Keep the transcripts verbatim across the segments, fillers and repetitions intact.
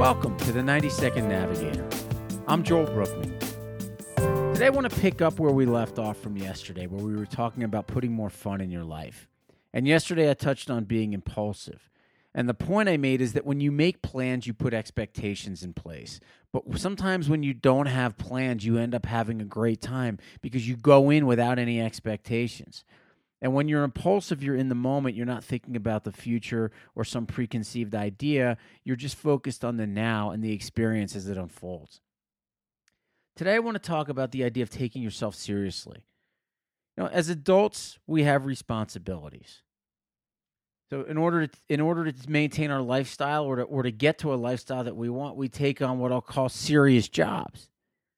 Welcome to the ninety second Navigator. I'm Joel Brookman. Today I want to pick up where we left off from yesterday, where we were talking about putting more fun in your life. And yesterday I touched on being impulsive. And the point I made is that when you make plans, you put expectations in place. But sometimes when you don't have plans, you end up having a great time because you go in without any expectations. And when you're impulsive, you're in the moment. You're not thinking about the future or some preconceived idea. You're just focused on the now and the experience as it unfolds. Today, I want to talk about the idea of taking yourself seriously. You know, as adults, we have responsibilities. So in order to, in order to maintain our lifestyle or to, or to get to a lifestyle that we want, we take on what I'll call serious jobs.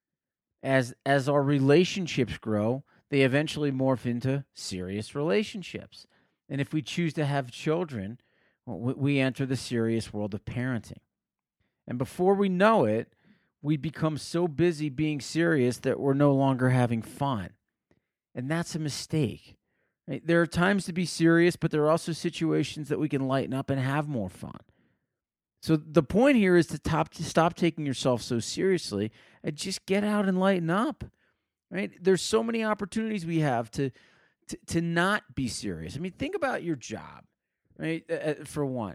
As, as our relationships grow, they eventually morph into serious relationships. And if we choose to have children, well, we enter the serious world of parenting. And before we know it, we become so busy being serious that we're no longer having fun. And that's a mistake. Right? There are times to be serious, but there are also situations that we can lighten up and have more fun. So the point here is to, top, to stop taking yourself so seriously and just get out and lighten up. Right? There's so many opportunities we have to, to to not be serious. I mean, think about your job, right? Uh, for one,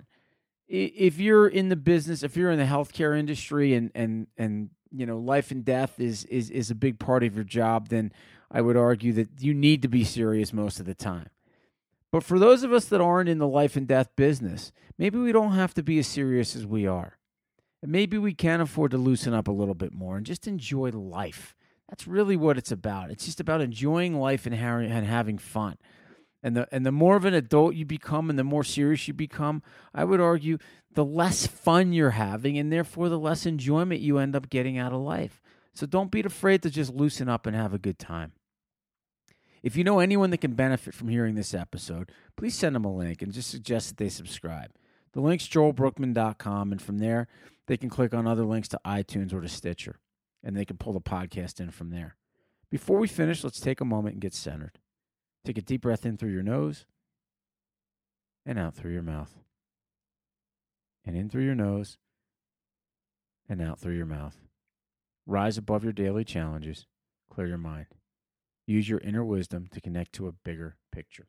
if you're in the business, if you're in the healthcare industry, and and and you know, life and death is is is a big part of your job, then I would argue that you need to be serious most of the time. But for those of us that aren't in the life and death business, maybe we don't have to be as serious as we are, and maybe we can afford to loosen up a little bit more and just enjoy life. That's really what it's about. It's just about enjoying life and having fun. And the and the more of an adult you become and the more serious you become, I would argue the less fun you're having and therefore the less enjoyment you end up getting out of life. So don't be afraid to just loosen up and have a good time. If you know anyone that can benefit from hearing this episode, please send them a link and just suggest that they subscribe. The link's joel brookman dot com, and from there they can click on other links to iTunes or to Stitcher, and they can pull the podcast in from there. Before we finish, let's take a moment and get centered. Take a deep breath in through your nose and out through your mouth. And in through your nose and out through your mouth. Rise above your daily challenges. Clear your mind. Use your inner wisdom to connect to a bigger picture.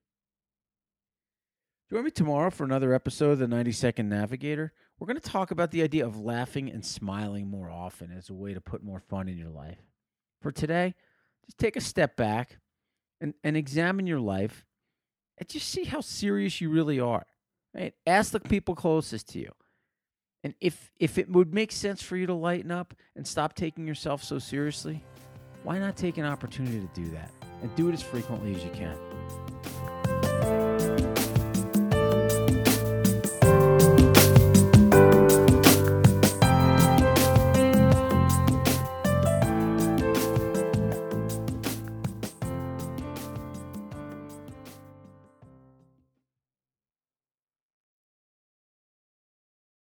Join me tomorrow for another episode of the ninety second Navigator. We're going to talk about the idea of laughing and smiling more often as a way to put more fun in your life. For today, just take a step back and, and examine your life and just see how serious you really are. Right? Ask the people closest to you. And if, if it would make sense for you to lighten up and stop taking yourself so seriously, why not take an opportunity to do that and do it as frequently as you can?